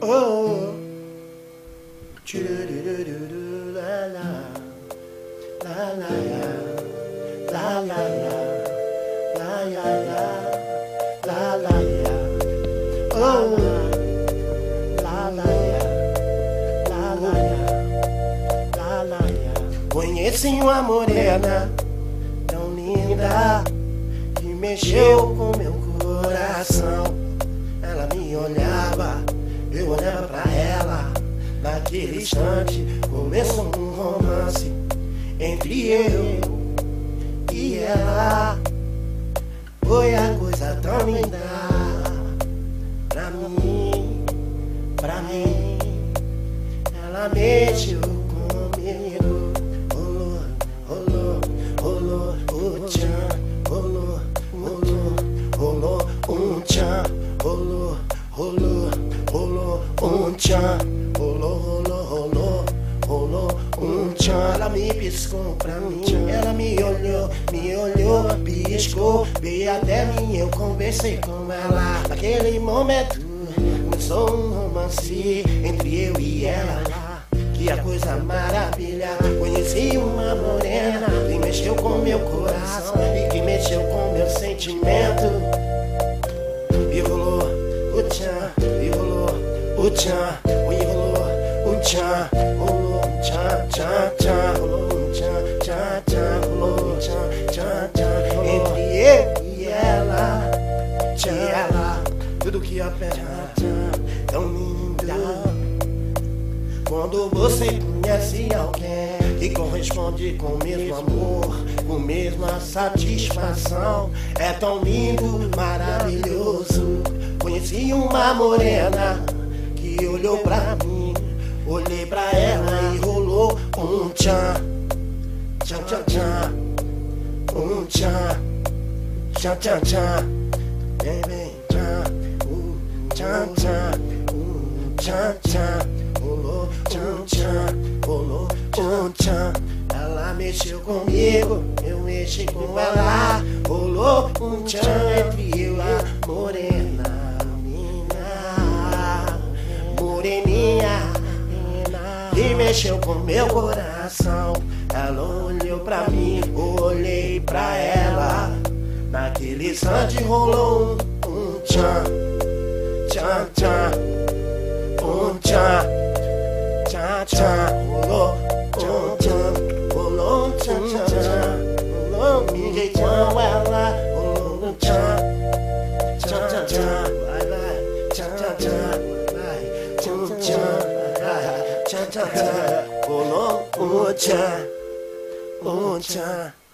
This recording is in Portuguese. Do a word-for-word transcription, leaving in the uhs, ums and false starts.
Oh, chururururu, la la, la la la, la la la, la la la, la la la, oh, la la la, la la la, la la la. Conheci uma morena tão linda que mexeu com meu coração. Ela me olhava, eu olhava pra ela. Naquele instante começou um romance entre eu e ela. Foi a coisa tão linda pra mim, pra mim. Ela mexeu comigo, rolou, rolou, rolou o tchan, rolou, rolou, rolou um tchan, rolou, rolou, rolou um tchan, rolou, rolou, rolou, rolou um tchan. Ela me piscou pra mim, ela me olhou, me olhou, piscou, veio até mim, eu conversei com ela. Naquele momento começou um romance entre eu e ela. Que a coisa maravilha, conheci uma morena que mexeu com meu coração e que mexeu com meu sentimento. E rolou o tchan, e rolou o tchan, e rolou o tchan, rolou um tchan, tchan, tchan, rolou um tchan, tchan, tchan, rolou um tchan, tchan, tchan. Entre eu e ela, tchan, e ela, tudo que a perna tão linda. Quando você conhece alguém que corresponde com o mesmo amor, com a mesma satisfação, é tão lindo, maravilhoso. Conheci uma morena que olhou pra mim, olhei pra ela e rolou um tchan, tchan, tchan, tchan, um tchan, tchan, tchan, tchan, vem, vem, tchan, uh, tchan, tchan, uh, tchan, tchan. Rolou um tchan, rolou um tchan. Ela mexeu comigo, eu mexi com ela. Rolou um tchan entre eu e a morena, minha moreninha, que mexeu com meu coração. Ela olhou pra mim, eu olhei pra ela. Naquele instante rolou um, um tchan, tchan, tchan, um tchan. Tchan, tchan, rolou, tchan, tchan, rolou, tchan, tchan, tchan, rolou, me com ela, rolou, tchan, tchan, tchan, tchan, vai, vai, tchan, tchan, tchan, vai, tchan, tchan, tchan, tchan, tchan, rolou, o tchan, o tchan.